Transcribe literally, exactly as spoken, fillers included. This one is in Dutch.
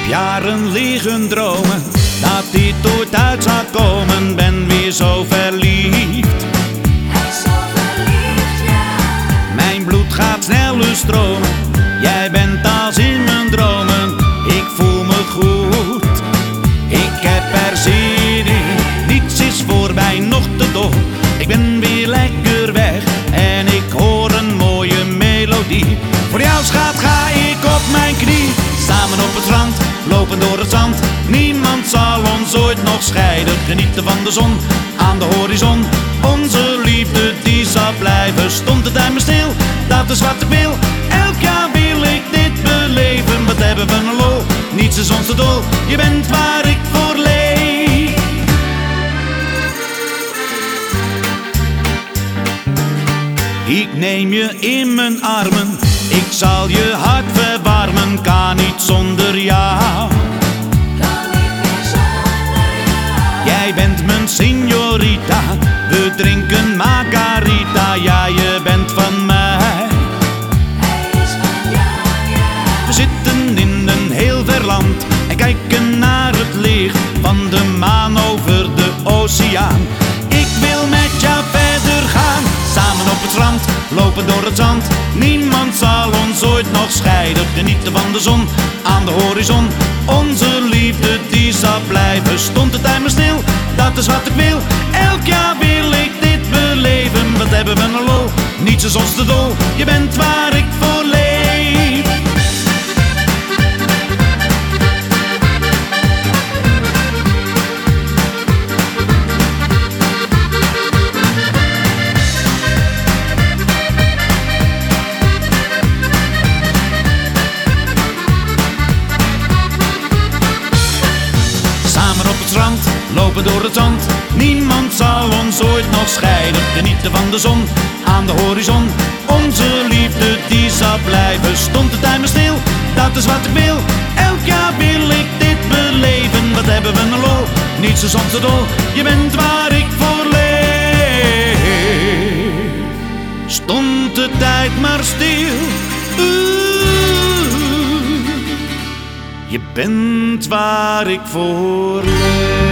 jaren liggen dromen dat dit ooit uit zou komen. Ben weer zo verliefd. Hij is zo verliefd, ja. Mijn bloed gaat sneller stromen. Jij bent als in mijn dromen. Ik voel me goed. Ik heb er zin in. Niets is voorbij, nog te dol. Ik ben weer lekker weg en ik hoor een mooie melodie. Voor jou schat ga ik op mijn knie. Samen op het strand, lopen door het zand. Niemand zal ons ooit nog scheiden. Genieten van de zon aan de horizon. Onze liefde die zal blijven. Stond de tijd maar stil, dat is wat ik wil. Elk jaar wil ik dit beleven. Wat hebben we een lol, niets is ons te dol. Je bent waar ik voor leef. Ik neem je in mijn armen, ik zal je hart verwarmen. Kan niet zonder jou, Kan niet meer zonder jou. jij bent mijn signorita. We drinken margarita, ja je bent van mij. Hij is van jou, ja. We zitten in een heel ver land en kijken naar het licht van de maan over de oceaan. Ik wil met jou verder gaan, samen op het strand, lopen door het zand. Niemand zal ons ooit nog scheiden. Genieten van de zon aan de horizon. Onze liefde die zal blijven. Stond de tijd maar stil, dat is wat ik wil. Elk jaar wil ik dit beleven. Wat hebben we een lol, niets is ons te dol. Je bent waar ik voor leef. Lopen door het zand, niemand zal ons ooit nog scheiden. Genieten van de zon aan de horizon. Onze liefde die zal blijven. Stond de tijd maar stil, dat is wat ik wil. Elk jaar wil ik dit beleven. Wat hebben we een lol, niets is ons te dol. Je bent waar ik voor leef. Stond de tijd maar stil. Oeh, je bent waar ik voor leef.